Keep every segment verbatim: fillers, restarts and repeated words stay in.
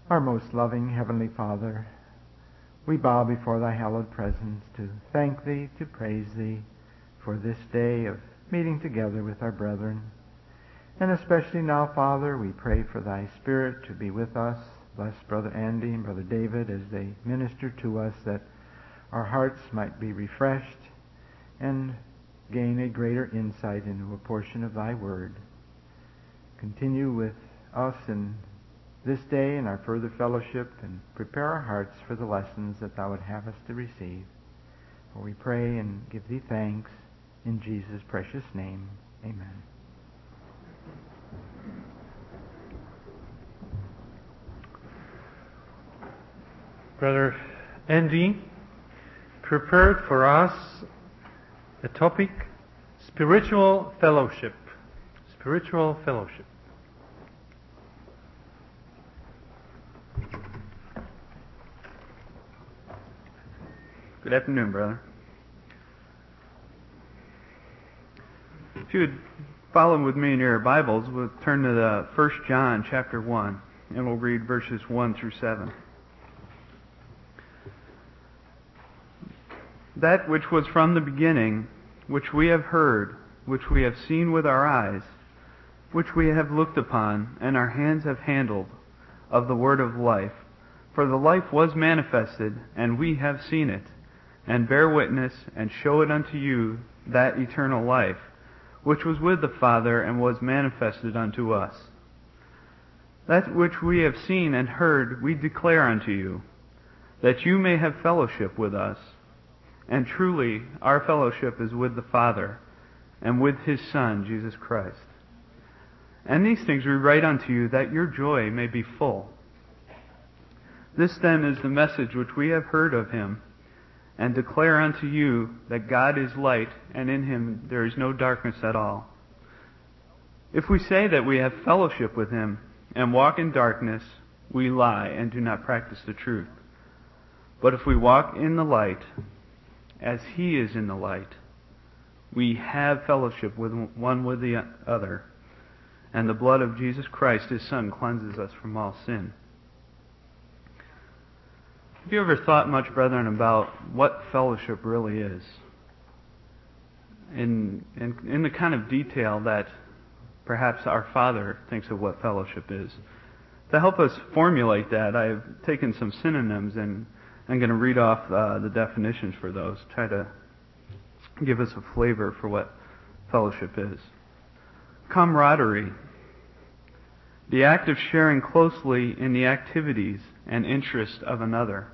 Our most loving Heavenly Father, we bow before Thy hallowed presence to thank Thee, to praise Thee for this day of meeting together with our brethren. And especially now, Father, we pray for Thy Spirit to be with us. Bless Brother Andy and Brother David as they minister to us, that our hearts might be refreshed and gain a greater insight into a portion of Thy Word. Continue with us in this day and our further fellowship, and prepare our hearts for the lessons that Thou would have us to receive. For we pray and give Thee thanks in Jesus' precious name. Amen. Brother Andy prepared for us a topic: spiritual fellowship. Spiritual fellowship. Good afternoon, brother. If you would follow with me in your Bibles, we'll turn to the First John chapter one, and we'll read verses one through seven. That which was from the beginning, which we have heard, which we have seen with our eyes, which we have looked upon, and our hands have handled, of the word of life. For the life was manifested, and we have seen it, and bear witness, and show it unto you, that eternal life, which was with the Father, and was manifested unto us. That which we have seen and heard we declare unto you, that you may have fellowship with us. And truly, our fellowship is with the Father, and with His Son, Jesus Christ. And these things we write unto you, that your joy may be full. This then is the message which we have heard of Him, and declare unto you, that God is light, and in Him there is no darkness at all. If we say that we have fellowship with Him, and walk in darkness, we lie, and do not practice the truth. But if we walk in the light, as He is in the light, we have fellowship with one with the other, and the blood of Jesus Christ, His Son, cleanses us from all sin. Have you ever thought much, brethren, about what fellowship really is? In, in, in the kind of detail that perhaps our Father thinks of what fellowship is. To help us formulate that, I've taken some synonyms, and I'm going to read off uh, the definitions for those, try to give us a flavor for what fellowship is. Camaraderie, the act of sharing closely in the activities and interests of another.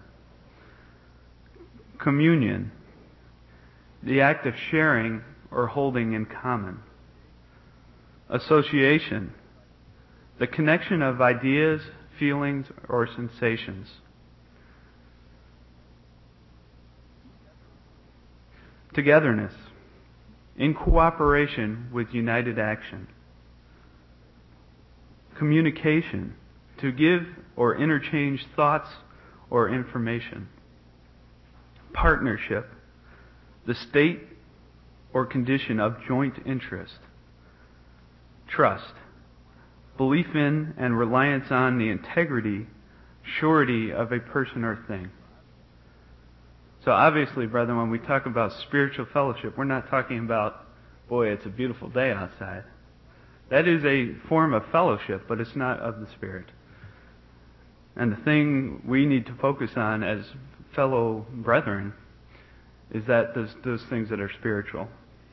Communion, the act of sharing or holding in common. Association, the connection of ideas, feelings, or sensations. Togetherness, in cooperation with united action. Communication, to give or interchange thoughts or information. Partnership, the state or condition of joint interest. Trust, belief in and reliance on the integrity, surety of a person or thing. So obviously, brethren, when we talk about spiritual fellowship, we're not talking about, boy, it's a beautiful day outside. That is a form of fellowship, but it's not of the Spirit. And the thing we need to focus on as fellow brethren is that those, those things that are spiritual.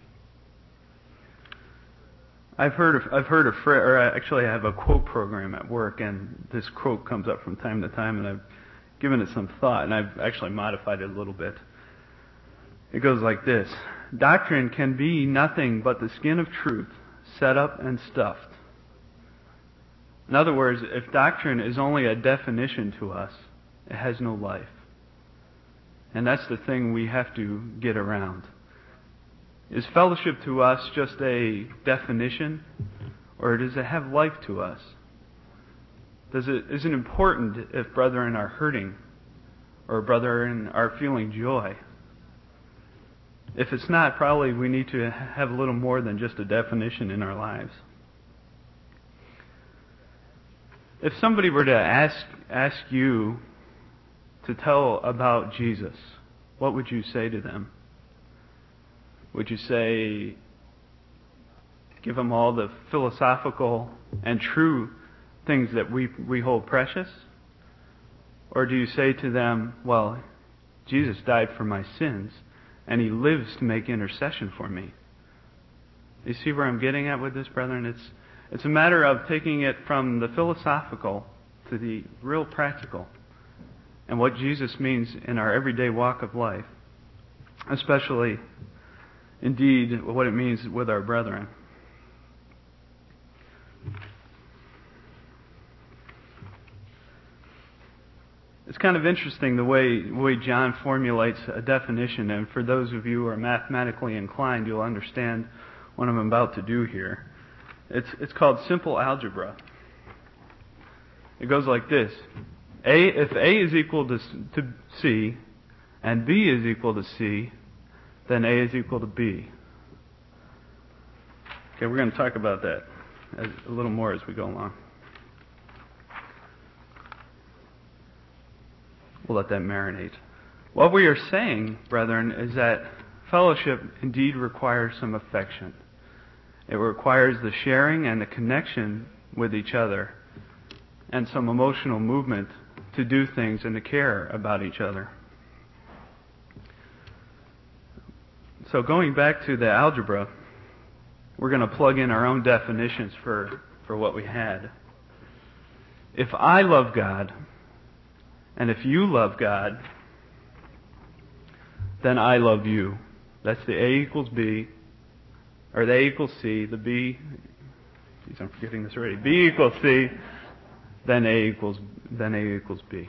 I've heard of, I've heard of, or actually I have a quote program at work, and this quote comes up from time to time, and I've given it some thought, and I've actually modified it a little bit. It goes like this: doctrine can be nothing but the skin of truth, set up and stuffed. In other words, if doctrine is only a definition to us, it has no life. And that's the thing we have to get around. Is fellowship to us just a definition, or does it have life to us? Does it, is it important if brethren are hurting, or brethren are feeling joy? If it's not, probably we need to have a little more than just a definition in our lives. If somebody were to ask ask you to tell about Jesus, what would you say to them? Would you say, give them all the philosophical and true things that we, we hold precious? Or do you say to them, well, Jesus died for my sins, and He lives to make intercession for me? You see where I'm getting at with this, brethren? It's, it's a matter of taking it from the philosophical to the real practical, and what Jesus means in our everyday walk of life, especially, indeed, what it means with our brethren. It's kind of interesting the way, way John formulates a definition, and for those of you who are mathematically inclined, you'll understand what I'm about to do here. It's, it's called simple algebra. It goes like this. A, if A is equal to, to C, and B is equal to C, then A is equal to B. Okay, we're going to talk about that as, a little more as we go along. We'll let that marinate. What we are saying, brethren, is that fellowship indeed requires some affection. It requires the sharing and the connection with each other, and some emotional movement to do things and to care about each other. So going back to the algebra, we're going to plug in our own definitions for, for what we had. If I love God, and if you love God, then I love you. That's the A equals B, or the A equals C, the B, geez, I'm forgetting this already. B equals C, then A equals, then A equals B.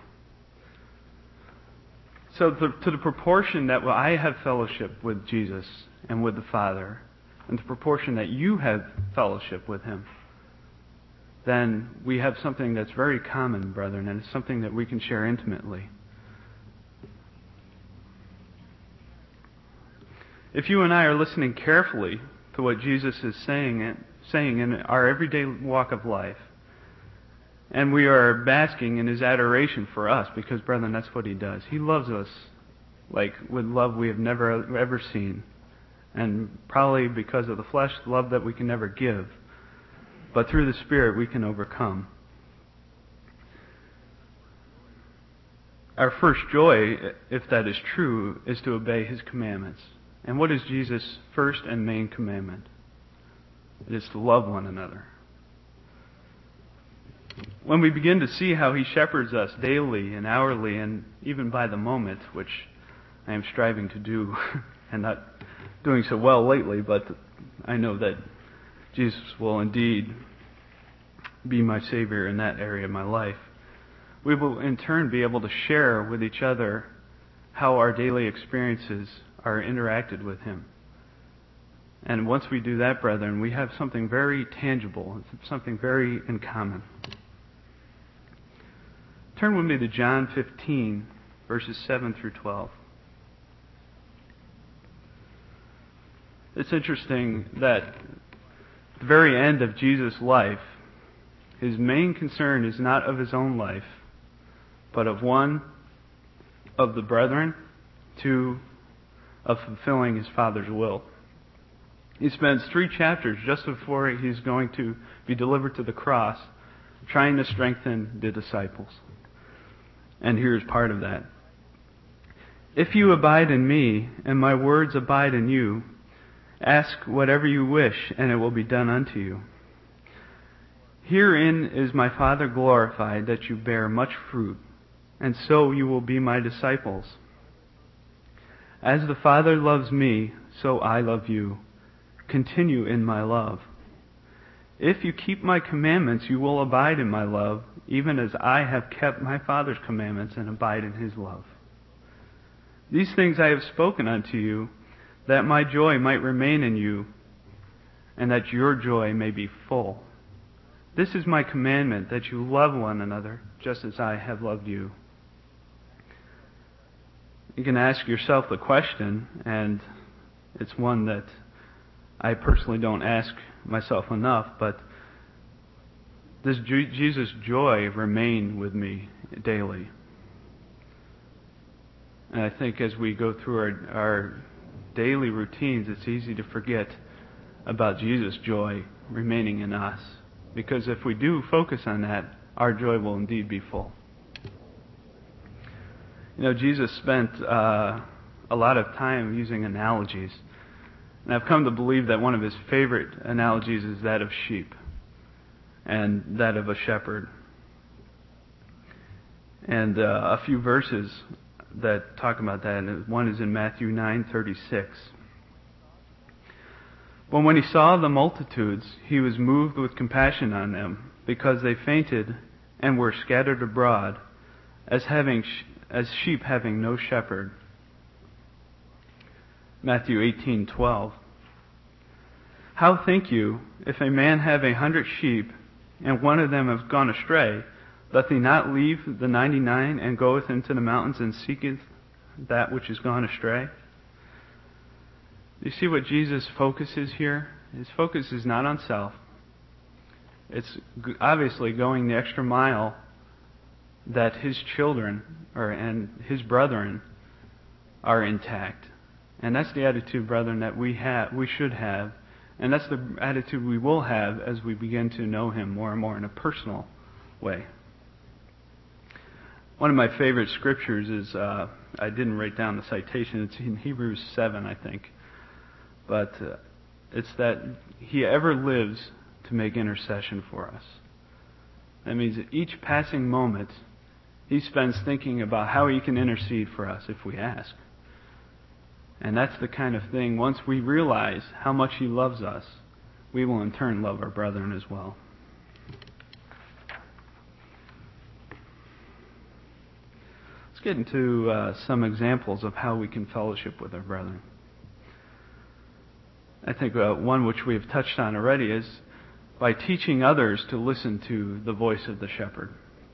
So the, to the proportion that I have fellowship with Jesus and with the Father, and the proportion that you have fellowship with Him, then we have something that's very common, brethren, and it's something that we can share intimately. If you and I are listening carefully to what Jesus is saying, saying in our everyday walk of life, and we are basking in His adoration for us, because, brethren, that's what He does. He loves us like with love we have never ever seen, and probably because of the flesh, love that we can never give. But through the Spirit we can overcome. Our first joy, if that is true, is to obey His commandments. And what is Jesus' first and main commandment? It is to love one another. When we begin to see how He shepherds us daily and hourly and even by the moment, which I am striving to do and not doing so well lately, but I know that Jesus will indeed be my Savior in that area of my life. We will in turn be able to share with each other how our daily experiences are interacted with Him. And once we do that, brethren, we have something very tangible, something very in common. Turn with me to John fifteen, verses seven through twelve. It's interesting that at the very end of Jesus' life, His main concern is not of His own life, but of one, of the brethren, two, of fulfilling His Father's will. He spends three chapters just before He's going to be delivered to the cross, trying to strengthen the disciples. And here's part of that. If you abide in me, and my words abide in you, ask whatever you wish, and it will be done unto you. Herein is my Father glorified, that you bear much fruit, and so you will be my disciples. As the Father loves me, so I love you. Continue in my love. If you keep my commandments, you will abide in my love, even as I have kept my Father's commandments and abide in His love. These things I have spoken unto you, that my joy might remain in you, and that your joy may be full. This is my commandment, that you love one another, just as I have loved you. You can ask yourself the question, and it's one that I personally don't ask myself enough, but Does Jesus' joy remain with me daily? And I think as we go through our, our daily routines, it's easy to forget about Jesus' joy remaining in us. Because if we do focus on that, our joy will indeed be full. You know, Jesus spent uh, a lot of time using analogies. And I've come to believe that one of his favorite analogies is that of sheep and that of a shepherd. And uh, a few verses that talk about that. And one is in Matthew nine thirty-six. But when he saw the multitudes, he was moved with compassion on them, because they fainted and were scattered abroad, as having as sheep having no shepherd. Matthew eighteen twelve. How think you, if a man have a hundred sheep, and one of them have gone astray, doth he not leave the ninety-nine and goeth into the mountains and seeketh that which is gone astray? You see what Jesus' focus is here? His focus is not on self. It's obviously going the extra mile that his children or and his brethren are intact. And that's the attitude, brethren, that we have, we should have. And that's the attitude we will have as we begin to know him more and more in a personal way. One of my favorite scriptures is, uh, I didn't write down the citation, it's in Hebrews seven, I think. But uh, it's that he ever lives to make intercession for us. That means that each passing moment, he spends thinking about how he can intercede for us if we ask. And that's the kind of thing, once we realize how much he loves us, we will in turn love our brethren as well. Let's get into uh, some examples of how we can fellowship with our brethren. I think uh, one which we have touched on already is by teaching others to listen to the voice of the shepherd.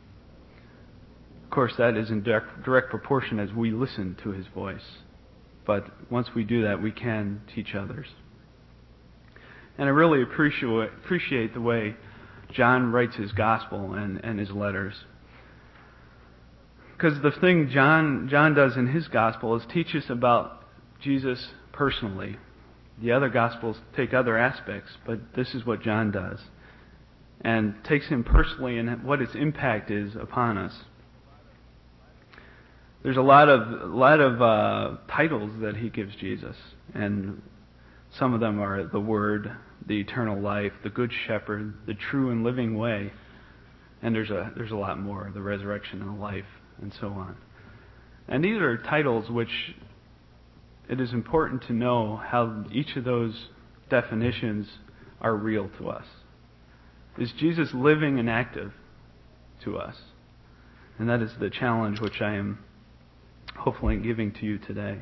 Of course, that is in direct, direct proportion as we listen to his voice. But once we do that, we can teach others. And I really appreciate, appreciate the way John writes his gospel and, and his letters. Because the thing John, John does in his gospel is teach us about Jesus personally. The other Gospels take other aspects, but this is what John does. And takes him personally and what his impact is upon us. There's a lot of a lot of uh, titles that he gives Jesus. And some of them are the Word, the eternal life, the Good Shepherd, the true and living way. And there's a there's a lot more, the resurrection and the life, and so on. And these are titles which it is important to know how each of those definitions are real to us. Is Jesus living and active to us? And that is the challenge which I am hopefully giving to you today.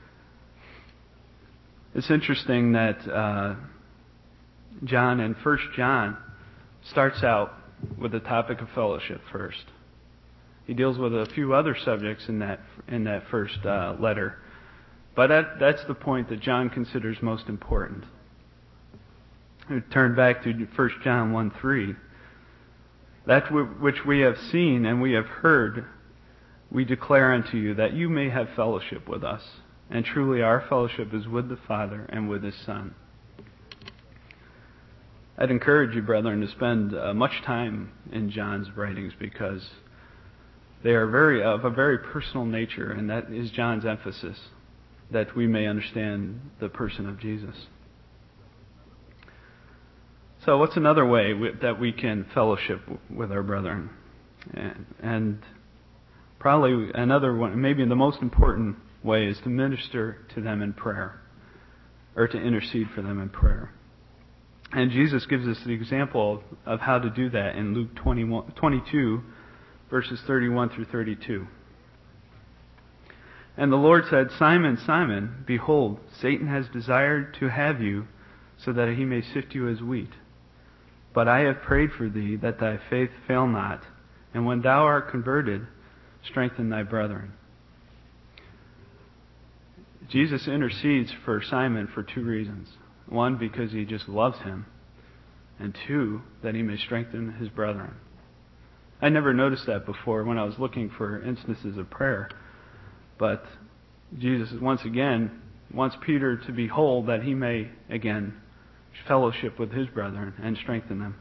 It's interesting that uh, John in First John starts out with the topic of fellowship first. He deals with a few other subjects in that in that first uh, letter. But that, that's the point that John considers most important. We turn back to First John one three. That which we have seen and we have heard, we declare unto you, that you may have fellowship with us. And truly our fellowship is with the Father and with His Son. I'd encourage you, brethren, to spend uh, much time in John's writings, because they are very of a very personal nature, and that is John's emphasis, that we may understand the person of Jesus. So what's another way that we can fellowship with our brethren? And, and probably another one, maybe the most important way, is to minister to them in prayer, or to intercede for them in prayer. And Jesus gives us the example of, of how to do that in Luke twenty-one, twenty-two, verses thirty-one through thirty-two. And the Lord said, Simon, Simon, behold, Satan has desired to have you, so that he may sift you as wheat. But I have prayed for thee, that thy faith fail not. And when thou art converted, strengthen thy brethren. Jesus intercedes for Simon for two reasons. One, because he just loves him. and two, that he may strengthen his brethren. I never noticed that before when I was looking for instances of prayer, but Jesus once again wants Peter to be whole that he may again fellowship with his brethren and strengthen them.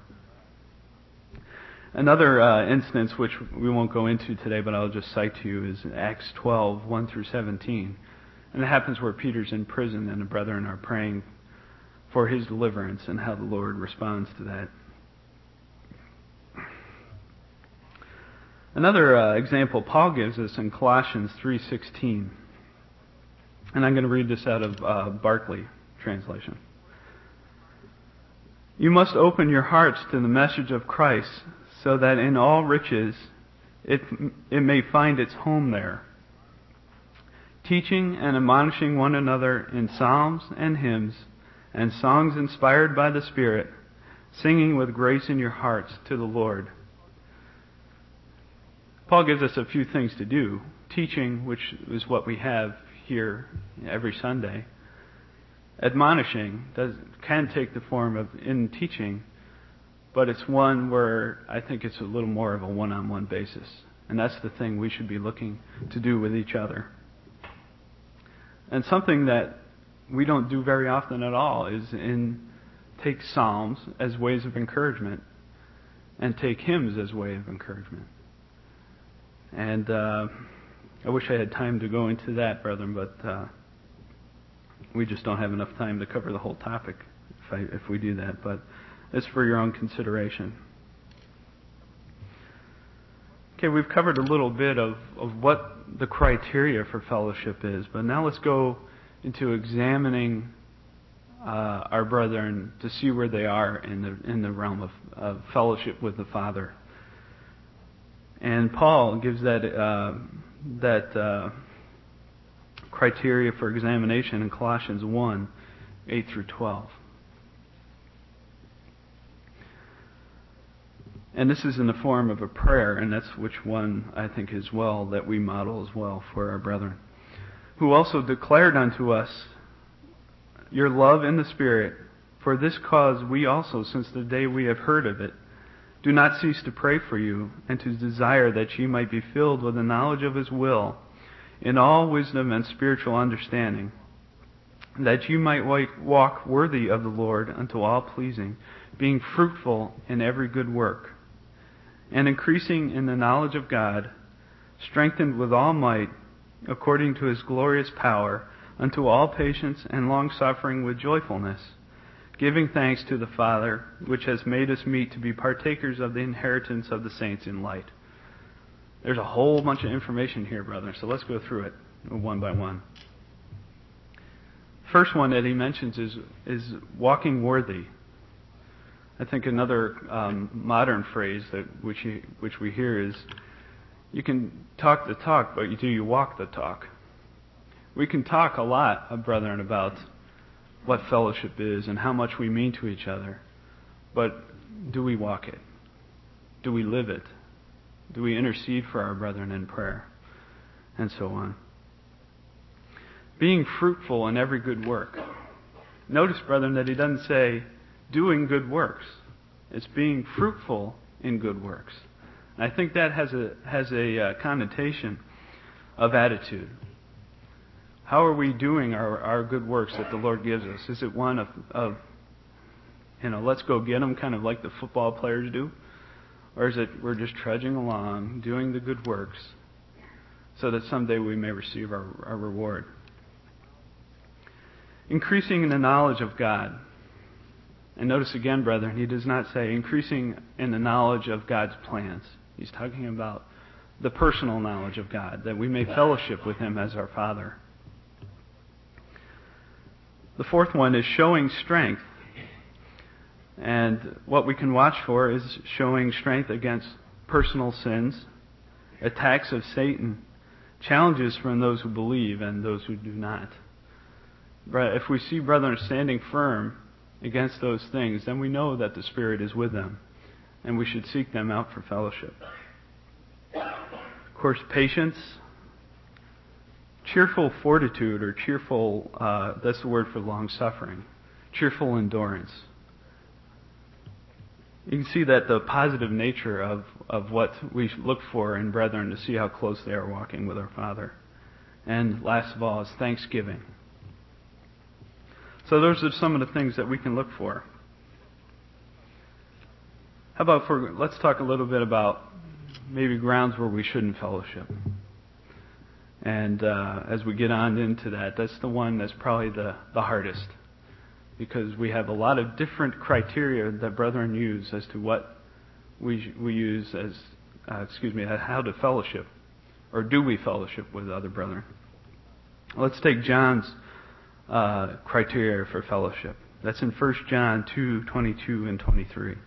Another uh, instance, which we won't go into today, but I'll just cite to you, is Acts twelve, one through seventeen. And it happens where Peter's in prison and the brethren are praying for his deliverance and how the Lord responds to that. Another uh, example Paul gives us in Colossians three sixteen. And I'm going to read this out of uh, Barclay translation. You must open your hearts to the message of Christ, so that in all riches it, it may find its home there. Teaching and admonishing one another in psalms and hymns and songs inspired by the Spirit, singing with grace in your hearts to the Lord. Paul gives us a few things to do. Teaching, which is what we have here every Sunday. Admonishing does, can take the form of in teaching, but it's one where I think it's a little more of a one-on-one basis. And that's the thing we should be looking to do with each other. And something that we don't do very often at all is in take psalms as ways of encouragement and take hymns as way of encouragement. And uh, I wish I had time to go into that, brethren, but uh, we just don't have enough time to cover the whole topic if, I, if we do that. But it's for your own consideration. Okay, we've covered a little bit of, of what the criteria for fellowship is, but now let's go into examining uh, our brethren to see where they are in the in the realm of, of fellowship with the Father. And Paul gives that uh, that uh, criteria for examination in Colossians one, eight through twelve. And this is in the form of a prayer, and that's which one I think as well that we model as well for our brethren. Who also declared unto us your love in the Spirit. For this cause we also, since the day we have heard of it, do not cease to pray for you, and to desire that ye might be filled with the knowledge of His will, in all wisdom and spiritual understanding, that you might walk worthy of the Lord unto all pleasing, being fruitful in every good work, and increasing in the knowledge of God, strengthened with all might, according to His glorious power, unto all patience and long-suffering with joyfulness, giving thanks to the Father, which has made us meet to be partakers of the inheritance of the saints in light. There's a whole bunch of information here, brother, so let's go through it one by one. First one that he mentions is, is walking worthy. I think another um, modern phrase that which you, which we hear is, you can talk the talk, but do you walk the talk? We can talk a lot, uh, brethren, about what fellowship is and how much we mean to each other, but do we walk it? Do we live it? Do we intercede for our brethren in prayer? And so on. Being fruitful in every good work. Notice, brethren, that he doesn't say doing good works. It's being fruitful in good works. And I think that has a has a uh, connotation of attitude. How are we doing our, our good works that the Lord gives us? Is it one of, of, you know, let's go get them, kind of like the football players do? Or is it we're just trudging along, doing the good works, so that someday we may receive our, our reward? Increasing in the knowledge of God. And notice again, brethren, he does not say increasing in the knowledge of God's plans. He's talking about the personal knowledge of God, that we may fellowship with Him as our Father. The fourth one is showing strength. And what we can watch for is showing strength against personal sins, attacks of Satan, challenges from those who believe and those who do not. If we see brethren standing firm against those things, then we know that the Spirit is with them, and we should seek them out for fellowship. Of course, patience, cheerful fortitude, or cheerful, uh, that's the word for long-suffering, cheerful endurance. You can see that the positive nature of, of what we look for in brethren to see how close they are walking with our Father. And last of all is thanksgiving. So those are some of the things that we can look for. How about for, let's talk a little bit about maybe grounds where we shouldn't fellowship. And uh, as we get on into that, that's the one that's probably the, the hardest. Because we have a lot of different criteria that brethren use as to what we we use as, uh, excuse me, how to fellowship. Or do we fellowship with other brethren? Let's take John's uh, criteria for fellowship. That's in First John two, twenty-two and twenty-three.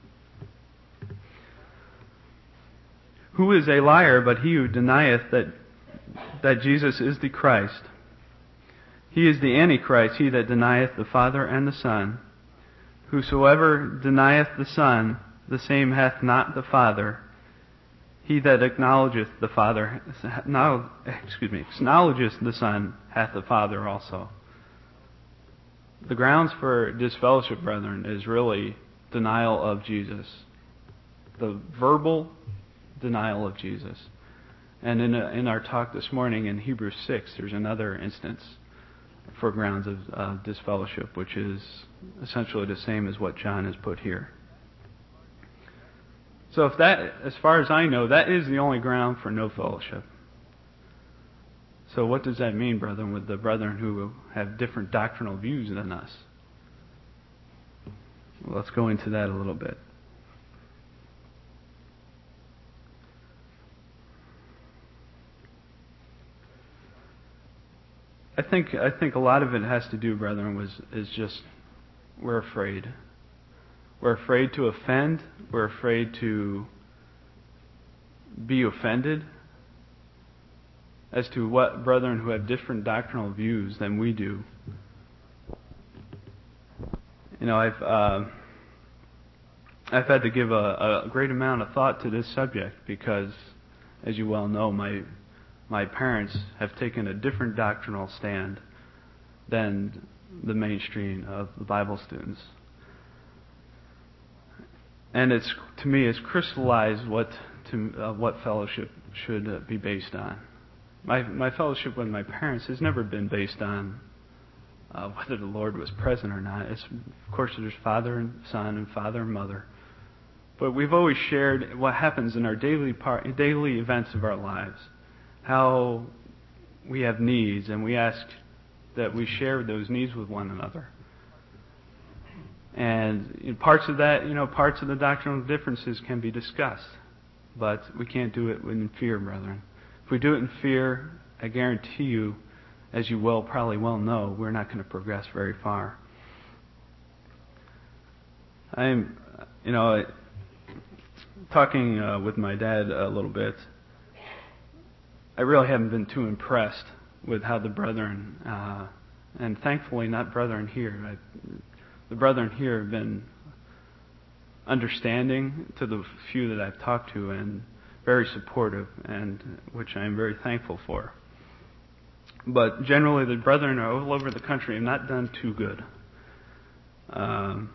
Who is a liar but he who denieth that that Jesus is the Christ? He is the Antichrist, he that denieth the Father and the Son. Whosoever denieth the Son, the same hath not the Father. He that acknowledgeth the Father, now, excuse me, acknowledgeth the Son, hath the Father also. The grounds for disfellowship, brethren, is really denial of Jesus. The verbal denial of Jesus. And in, a, in our talk this morning in Hebrews six, there's another instance for grounds of uh, disfellowship, which is essentially the same as what John has put here. So if that, as far as I know, that is the only ground for no fellowship. So what does that mean, brethren, with the brethren who have different doctrinal views than us? Well, let's go into that a little bit. I think I think a lot of it has to do, brethren, was is just we're afraid. We're afraid to offend. We're afraid to be offended as to what brethren who have different doctrinal views than we do. You know, I've uh, I've had to give a, a great amount of thought to this subject because, as you well know, my My parents have taken a different doctrinal stand than the mainstream of the Bible students. And it's, to me, it's crystallized what to, uh, what fellowship should uh, be based on. My my fellowship with my parents has never been based on uh, whether the Lord was present or not. It's, of course, there's father and son and father and mother. But we've always shared what happens in our daily part, daily events of our lives. How we have needs, and we ask that we share those needs with one another. And in parts of that, you know, parts of the doctrinal differences can be discussed, but we can't do it in fear, brethren. If we do it in fear, I guarantee you, as you well probably well know, we're not going to progress very far. I'm, you know, talking uh, with my dad a little bit. I really haven't been too impressed with how the brethren, uh, and thankfully not brethren here, I, the brethren here have been understanding to the few that I've talked to and very supportive, and which I am very thankful for. But generally the brethren all over the country have not done too good. Um,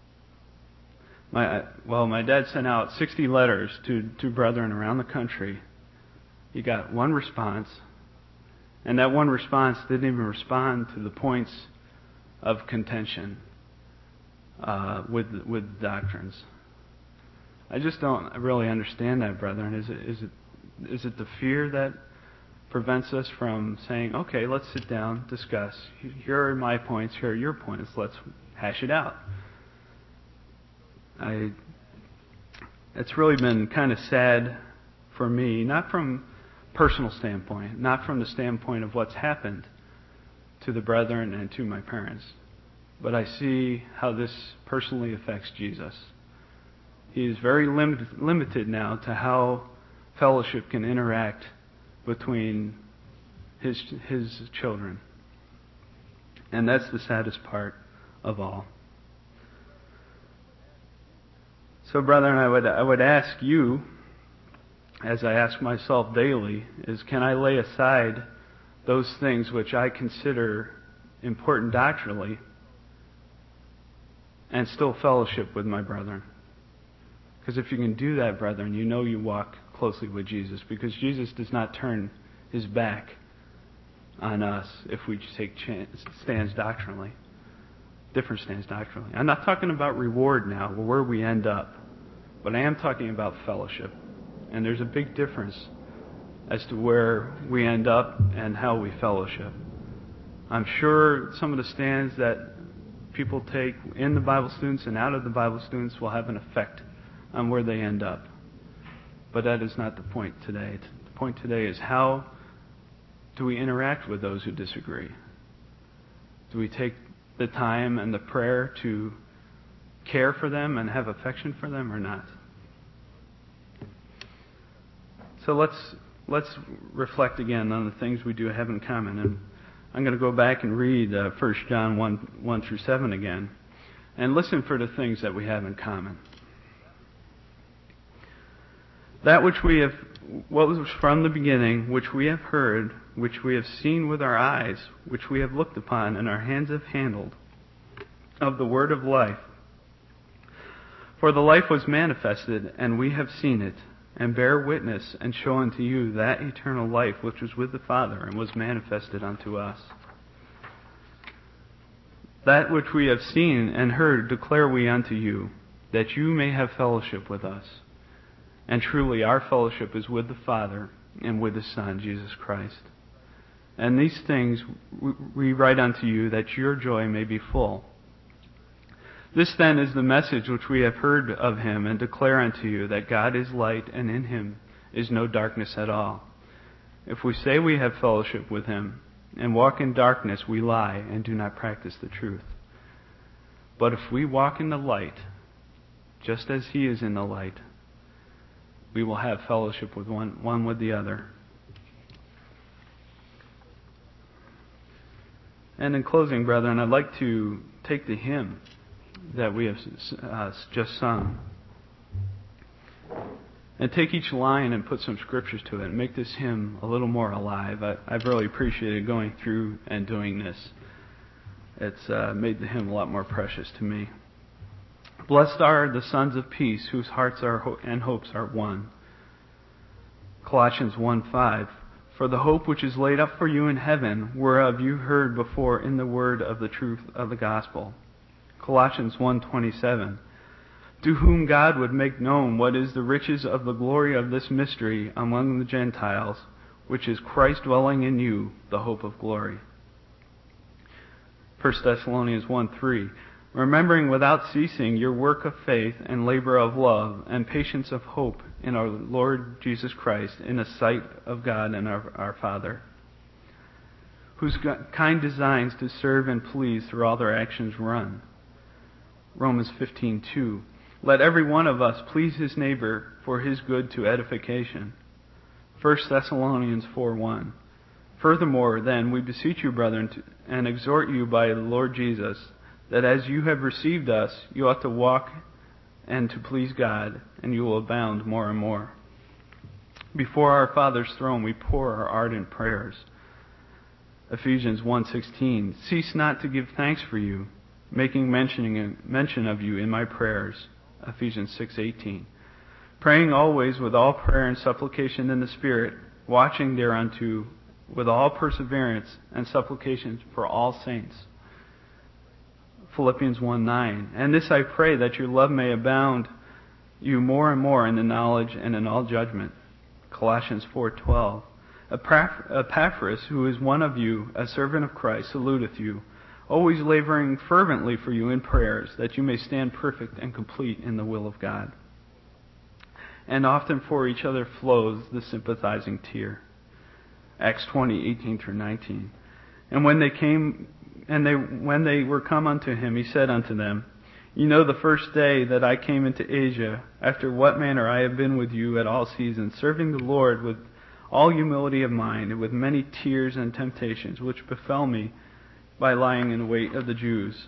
my well, my dad sent out sixty letters to, to brethren around the country. He got one response, and that one response didn't even respond to the points of contention uh, with with doctrines. I just don't really understand that, brethren. Is it is it is it the fear that prevents us from saying, okay, let's sit down, discuss. Here are my points. Here are your points. Let's hash it out. I. It's really been kind of sad for me, not from personal standpoint, not from the standpoint of what's happened to the brethren and to my parents, but I see how this personally affects Jesus. He is very lim- limited now to how fellowship can interact between his his children, and that's the saddest part of all. So, brethren, I would I would ask you, as I ask myself daily, is can I lay aside those things which I consider important doctrinally and still fellowship with my brethren? Because if you can do that, brethren, you know you walk closely with Jesus, because Jesus does not turn his back on us if we take stands doctrinally, different stands doctrinally. I'm not talking about reward now, where we end up, but I am talking about fellowship. And there's a big difference as to where we end up and how we fellowship. I'm sure some of the stands that people take in the Bible students and out of the Bible students will have an effect on where they end up. But that is not the point today. The point today is, how do we interact with those who disagree? Do we take the time and the prayer to care for them and have affection for them, or not? So let's let's reflect again on the things we do have in common. And I'm going to go back and read uh, First John one, one through seven again, and listen for the things that we have in common. That which we have, what was from the beginning, which we have heard, which we have seen with our eyes, which we have looked upon, and our hands have handled, of the word of life. For the life was manifested, and we have seen it, and bear witness, and show unto you that eternal life which was with the Father, and was manifested unto us. That which we have seen and heard declare we unto you, that you may have fellowship with us. And truly our fellowship is with the Father and with His Son, Jesus Christ. And these things we write unto you, that your joy may be full. This then is the message which we have heard of Him, and declare unto you, that God is light, and in Him is no darkness at all. If we say we have fellowship with Him, and walk in darkness, we lie, and do not practice the truth. But if we walk in the light, just as He is in the light, we will have fellowship with one, one with the other. And in closing, brethren, I'd like to take the hymn that we have uh, just sung, and take each line and put some scriptures to it, and make this hymn a little more alive. I, I've really appreciated going through and doing this. It's uh, made the hymn a lot more precious to me. Blessed are the sons of peace, whose hearts are ho- and hopes are one. Colossians one five. For the hope which is laid up for you in heaven, whereof you heard before in the word of the truth of the gospel. Colossians one twenty-seven. To whom God would make known what is the riches of the glory of this mystery among the Gentiles, which is Christ dwelling in you, the hope of glory. First Thessalonians one three. Remembering without ceasing your work of faith and labor of love and patience of hope in our Lord Jesus Christ, in the sight of God and our, our Father, whose kind designs to serve and please through all their actions run. Romans fifteen two. Let every one of us please his neighbor for his good to edification. First Thessalonians four one. Furthermore, then, we beseech you, brethren, to, and exhort you by the Lord Jesus, that as you have received us, you ought to walk and to please God, and you will abound more and more. Before our Father's throne we pour our ardent prayers. Ephesians one sixteen. Cease not to give thanks for you, making mentioning, mention of you in my prayers. Ephesians six eighteen. Praying always with all prayer and supplication in the Spirit, watching thereunto with all perseverance and supplications for all saints. Philippians one nine. And this I pray, that your love may abound you more and more in the knowledge and in all judgment. Colossians four twelve. Epaphras, who is one of you, a servant of Christ, saluteth you, always laboring fervently for you in prayers, that you may stand perfect and complete in the will of God. And often for each other flows the sympathizing tear. Acts twenty eighteen through nineteen. And when they came And they, when they were come unto him, he said unto them, You know the first day that I came into Asia, after what manner I have been with you at all seasons, serving the Lord with all humility of mind, and with many tears and temptations, which befell me by lying in wait of the Jews.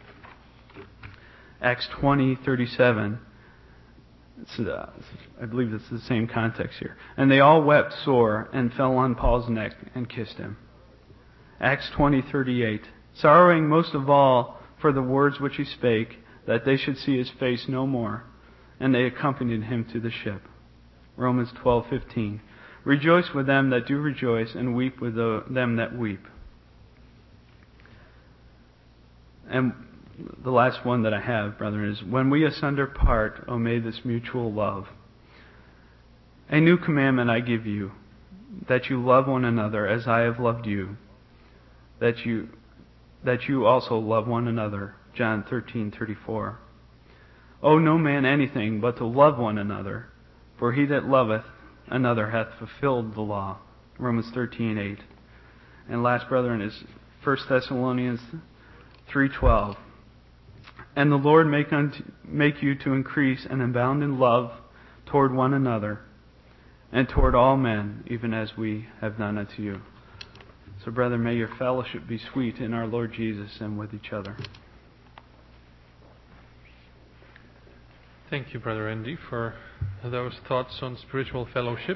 Acts twenty thirty-seven. It's, uh, I believe it's the same context here. And they all wept sore, and fell on Paul's neck, and kissed him. Acts twenty thirty-eight. Sorrowing most of all for the words which he spake, that they should see his face no more, and they accompanied him to the ship. Romans twelve fifteen. Rejoice with them that do rejoice, and weep with the, them that weep. And the last one that I have, brethren, is when we asunder part, O may this mutual love. A new commandment I give you, that you love one another as I have loved you, that you that you also love one another. John thirteen thirty-four. Owe no man anything but to love one another, for he that loveth another hath fulfilled the law. Romans thirteen eight. And last, brethren, is First Thessalonians three twelve. And the Lord make unto, make you to increase and abound in love toward one another, and toward all men, even as we have done unto you. So, brethren, may your fellowship be sweet in our Lord Jesus and with each other. Thank you, Brother Andy, for those thoughts on spiritual fellowship.